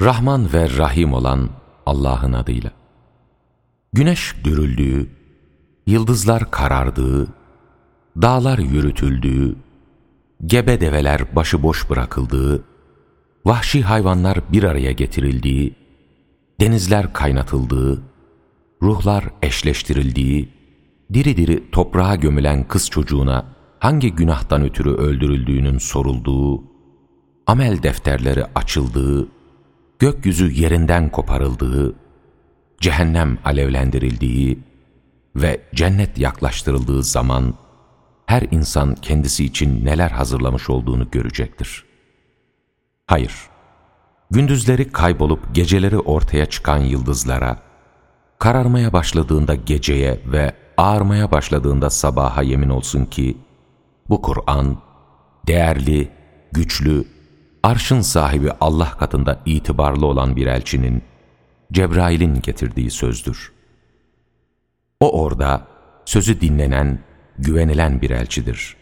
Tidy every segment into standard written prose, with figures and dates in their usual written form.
Rahman ve Rahim olan Allah'ın adıyla. Güneş dürüldüğü, yıldızlar karardığı, dağlar yürütüldüğü, gebe develer başıboş bırakıldığı, vahşi hayvanlar bir araya getirildiği, denizler kaynatıldığı, ruhlar eşleştirildiği, diri diri toprağa gömülen kız çocuğuna hangi günahtan ötürü öldürüldüğünün sorulduğu, amel defterleri açıldığı, gökyüzü yerinden koparıldığı, cehennem alevlendirildiği ve cennet yaklaştırıldığı zaman, her insan kendisi için neler hazırlamış olduğunu görecektir. Hayır, gündüzleri kaybolup geceleri ortaya çıkan yıldızlara, kararmaya başladığında geceye ve ağarmaya başladığında sabaha yemin olsun ki, bu Kur'an, değerli, güçlü, arşın sahibi Allah katında itibarlı olan bir elçinin, Cebrail'in getirdiği sözdür. O orada sözü dinlenen, güvenilen bir elçidir.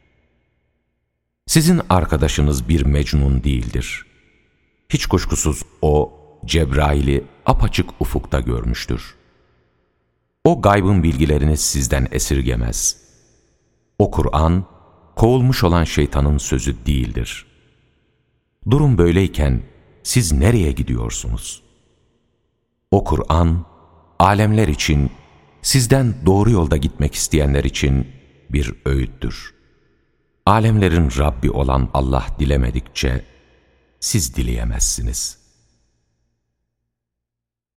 Sizin arkadaşınız bir mecnun değildir. Hiç kuşkusuz o, Cebrail'i apaçık ufukta görmüştür. O gaybın bilgilerini sizden esirgemez. O Kur'an, kovulmuş olan şeytanın sözü değildir. Durum böyleyken siz nereye gidiyorsunuz? O Kur'an, alemler için, sizden doğru yolda gitmek isteyenler için bir öğüttür. Alemlerin Rabbi olan Allah dilemedikçe siz dileyemezsiniz.